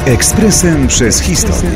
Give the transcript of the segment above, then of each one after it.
Ekspresem przez historię.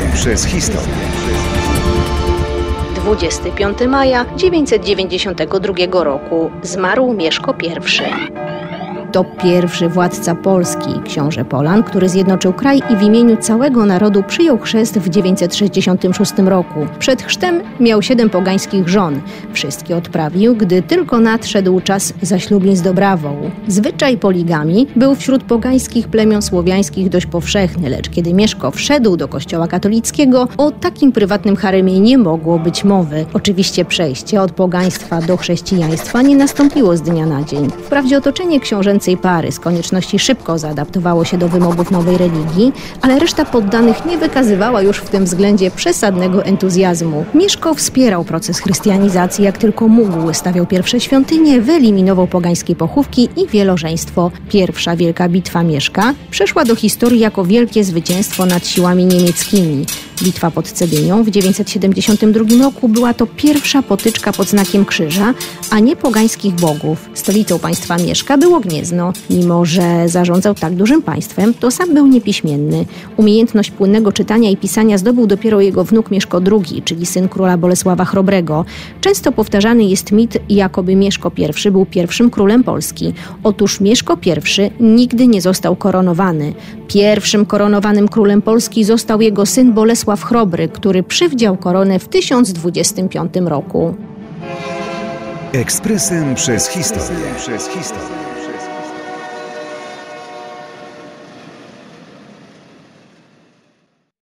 25 maja 992 roku zmarł Mieszko I. To pierwszy władca Polski, książę Polan, który zjednoczył kraj i w imieniu całego narodu przyjął chrzest w 966 roku. Przed chrztem miał 7 pogańskich żon. Wszystkie odprawił, gdy tylko nadszedł czas zaślubin z Dobrawą. Zwyczaj poligami był wśród pogańskich plemion słowiańskich dość powszechny, lecz kiedy Mieszko wszedł do kościoła katolickiego, o takim prywatnym haremie nie mogło być mowy. Oczywiście przejście od pogaństwa do chrześcijaństwa nie nastąpiło z dnia na dzień. Wprawdzie otoczenie książęcej pary z konieczności szybko zaadaptowało się do wymogów nowej religii, ale reszta poddanych nie wykazywała już w tym względzie przesadnego entuzjazmu. Mieszko wspierał proces chrystianizacji jak tylko mógł, stawiał pierwsze świątynie, wyeliminował pogańskie pochówki i wielożeństwo. Pierwsza wielka bitwa Mieszka przeszła do historii jako wielkie zwycięstwo nad siłami niemieckimi. Bitwa pod Cedynią w 972 roku była to pierwsza potyczka pod znakiem krzyża, a nie pogańskich bogów. Stolicą państwa Mieszka było Gniezno. Mimo że zarządzał tak dużym państwem, to sam był niepiśmienny. Umiejętność płynnego czytania i pisania zdobył dopiero jego wnuk Mieszko II, czyli syn króla Bolesława Chrobrego. Często powtarzany jest mit, jakoby Mieszko I był pierwszym królem Polski. Otóż Mieszko I nigdy nie został koronowany. Pierwszym koronowanym królem Polski został jego syn Bolesław Chrobry, który przywdział koronę w 1025 roku. Ekspresem przez historię.